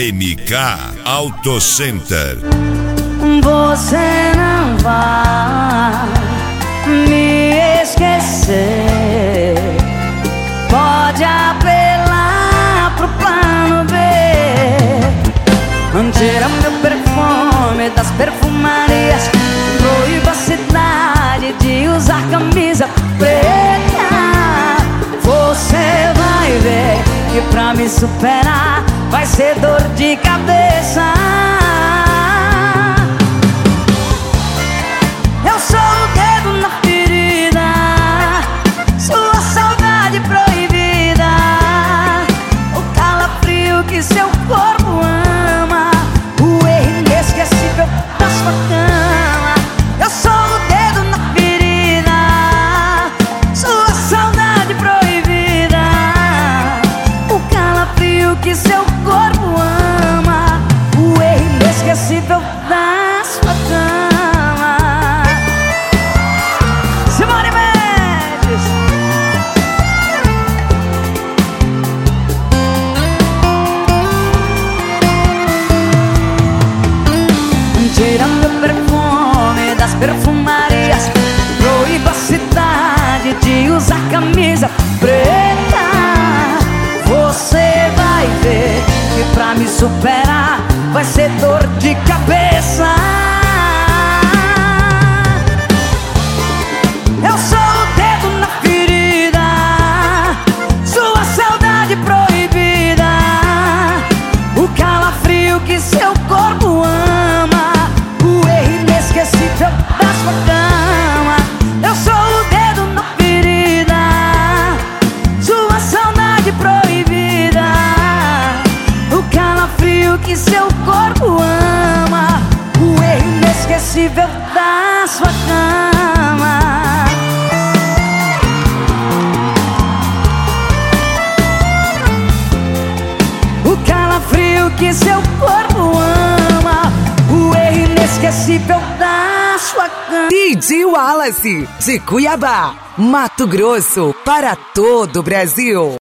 AMK Auto Center. Você não vai me esquecer. Pode apelar pro plano B. Tira meu perfume das perfumarias. Proíba a cidade de usar camisa preta. Você vai ver que pra me superar vai ser dor de cabeça. Eu sou o dedo na ferida, sua saudade proibida, o calafrio que seu corpo ama, o erro inesquecível da sua cama. Eu sou o dedo na ferida, sua saudade proibida, o calafrio que seu corpo ama, o erro inesquecível da sua cama. Tira meu perfume das perfumarias. Proíba a cidade de usar camisa preta. Você vai ver que pra me superar vai ser dor de cabeça. Eu sou o dedo na ferida, sua saudade proibida, o calafrio que seu corpo ama, o erro inesquecível da sua cama. Eu sou o dedo na ferida, sua saudade proibida, o calafrio que seu corpo ama, o erro inesquecível da sua cama. O calafrio que seu corpo ama, o erro inesquecível da sua cama. DJ Wallace, de Cuiabá, Mato Grosso, para todo o Brasil.